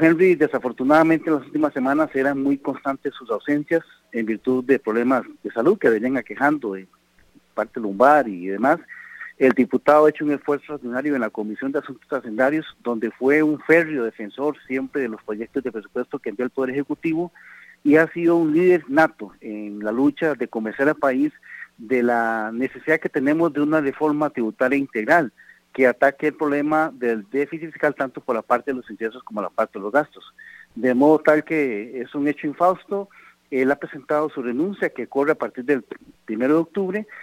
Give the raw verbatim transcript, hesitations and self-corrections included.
Henry, desafortunadamente en las últimas semanas eran muy constantes sus ausencias en virtud de problemas de salud que venían aquejando de parte lumbar y demás. El diputado ha hecho un esfuerzo extraordinario en la Comisión de Asuntos Hacendarios, donde fue un férreo defensor siempre de los proyectos de presupuesto que envió el Poder Ejecutivo, y ha sido un líder nato en la lucha de convencer al país de la necesidad que tenemos de una reforma tributaria integral que ataque el problema del déficit fiscal tanto por la parte de los ingresos como la parte de los gastos. De modo tal que es un hecho infausto. Él ha presentado su renuncia que corre a partir del primero de octubre